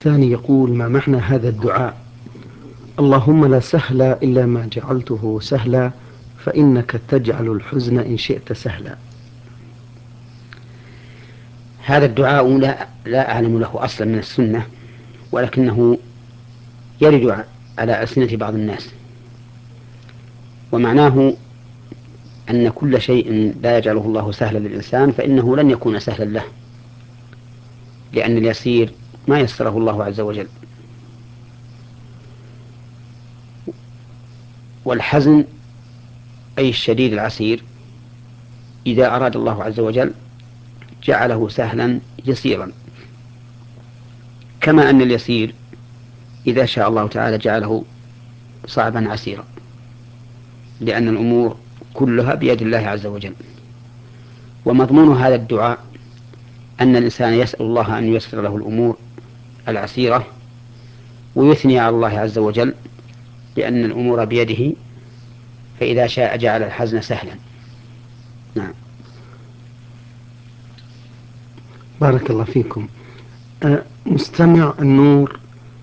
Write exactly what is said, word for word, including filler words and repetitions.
الثاني يقول: ما معنى هذا الدعاء؟ اللهم لا سهل إلا ما جعلته سهلا، فإنك تجعل الحزن إن شئت سهلا. هذا الدعاء لا, لا أعلم له أصلا من السنة، ولكنه يرد على ألسنة بعض الناس، ومعناه أن كل شيء لا يجعله الله سهلا للإنسان فإنه لن يكون سهلا له، لأن اليسير ما يسره الله عز وجل. والحزن أي الشديد العسير إذا أراد الله عز وجل جعله سهلا يسيرا، كما أن اليسير إذا شاء الله تعالى جعله صعبا عسيرا، لأن الأمور كلها بيد الله عز وجل. ومضمون هذا الدعاء أن الإنسان يسأل الله أن ييسر له الأمور العسيرة، ويثني على الله عز وجل لأن الأمور بيده، فإذا شاء جعل الحزن سهلا. نعم. بارك الله فيكم. أه، مستمع النور